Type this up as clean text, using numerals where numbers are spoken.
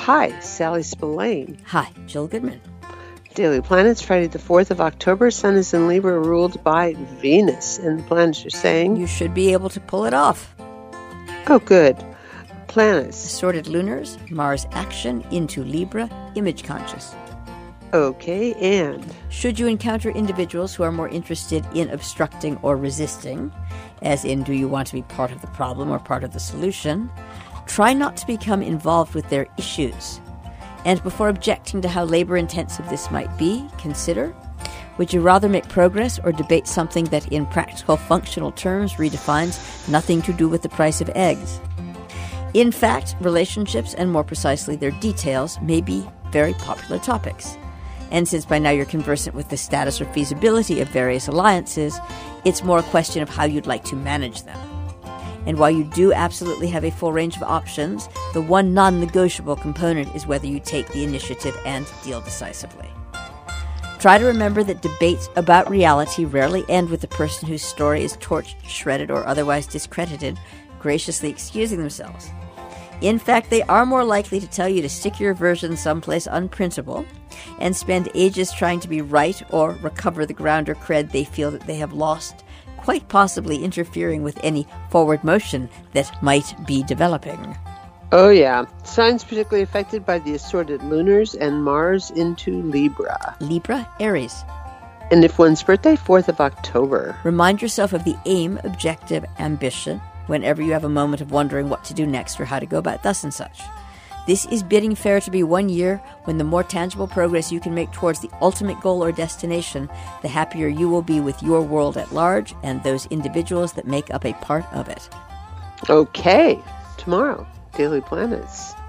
hi, Sally Spillane. Hi, Jill Goodman. Daily Planets, Friday the 4th of October. Sun is in Libra, ruled by Venus. And the planets are saying... You should be able to pull it off. Oh, good. Planets. Assorted lunars, Mars action into Libra, image conscious. Okay, and... Should you encounter individuals who are more interested in obstructing or resisting, as in do you want to be part of the problem or part of the solution, try not to become involved with their issues. And before objecting to how labor-intensive this might be, consider, would you rather make progress or debate something that in practical functional terms redefines nothing to do with the price of eggs? In fact, relationships, and more precisely their details, may be very popular topics. And since by now you're conversant with the status or feasibility of various alliances, it's more a question of how you'd like to manage them. And while you do absolutely have a full range of options, the one non-negotiable component is whether you take the initiative and deal decisively. Try to remember that debates about reality rarely end with the person whose story is torched, shredded, or otherwise discredited graciously excusing themselves. In fact, they are more likely to tell you to stick your version someplace unprintable and spend ages trying to be right or recover the ground or cred they feel that they have lost, quite possibly interfering with any forward motion that might be developing. Oh yeah, signs particularly affected by the assorted lunars and Mars into Libra. Libra, Aries. And if one's birthday, 4th of October. Remind yourself of the aim, objective, ambition, whenever you have a moment of wondering what to do next or how to go about thus and such. This is bidding fair to be 1 year when the more tangible progress you can make towards the ultimate goal or destination, the happier you will be with your world at large and those individuals that make up a part of it. Okay, tomorrow, Daily Planets.